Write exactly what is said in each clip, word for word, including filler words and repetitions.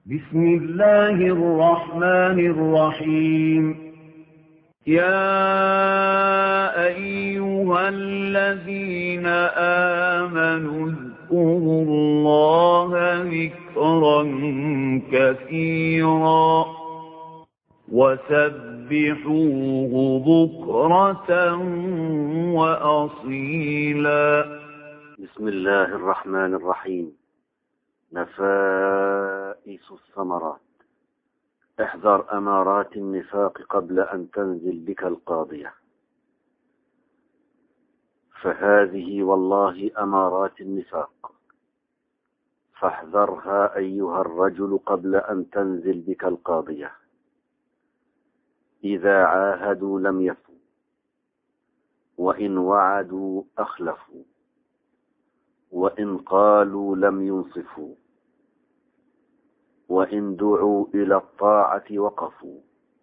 بسم الله الرحمن الرحيم. يا أيها الذين آمنوا اذكروا الله ذكرا كثيرا وسبحوه بكرة وأصيلا. بسم الله الرحمن الرحيم. نفائس الثمرات. احذر أمارات النفاق قبل أن تنزل بك القاضية، فهذه والله أمارات النفاق، فاحذرها أيها الرجل قبل أن تنزل بك القاضية. إذا عاهدوا لم يفوا، وإن وعدوا أخلفوا، وإن قالوا لم ينصفوا، وإن دعوا إلى الطاعة وقفوا،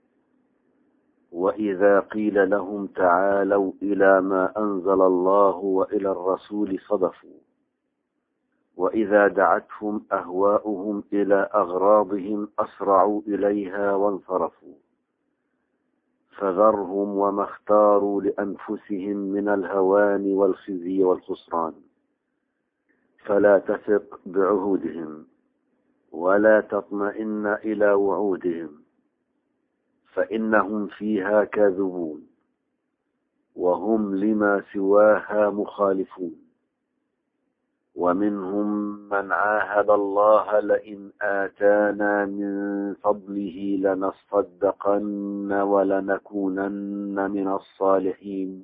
وإذا قيل لهم تعالوا إلى ما أنزل الله وإلى الرسول صدفوا، وإذا دعتهم أهواؤهم إلى أغراضهم أسرعوا إليها وانصرفوا. فذرهم وما اختاروا لأنفسهم من الهوان والخزي والخسران، فلا تثق بعهودهم ولا تطمئن إلى وعودهم، فإنهم فيها كاذبون وهم لما سواها مخالفون. ومنهم من عاهد الله لئن آتانا من فضله لنصدقن ولنكونن من الصالحين،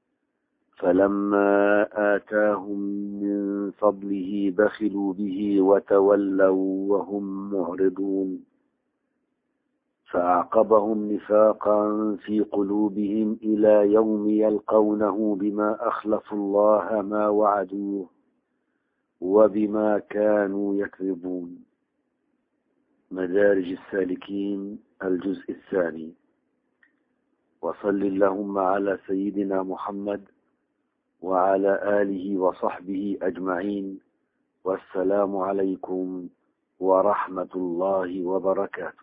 فلما آتاهم من فضله بخلوا به وتولوا وهم معرضون. فأعقبهم نفاقا في قلوبهم إلى يوم يلقونه بما أخلفوا الله ما وعدوه وبما كانوا يكذبون. مدارج السالكين الجزء الثاني. وصل اللهم على سيدنا محمد وعلى آله وصحبه أجمعين، والسلام عليكم ورحمة الله وبركاته.